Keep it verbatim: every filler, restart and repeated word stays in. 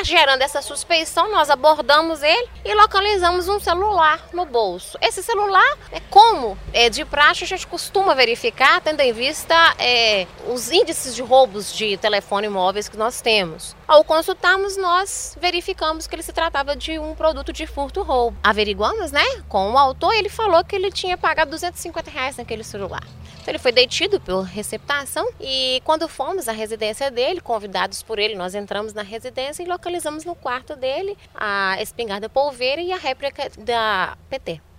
gerando essa suspeição, nós abordamos ele e localizamos um celular no bolso. Esse celular, é como é, de praxe, a gente costuma verificar, tendo em vista é, os índices de roubos de telefone móveis que nós temos. Ao consultarmos, nós verificamos que ele se tratava de um produto de furto-roubo. Averiguamos, né, com o autor, ele falou que ele tinha pagado duzentos e cinquenta reais naquele celular. Então ele foi detido por receptação e quando fomos à residência dele, convidados por ele, nós entramos na residência e localizamos no quarto dele a espingarda polveira e a réplica da P T.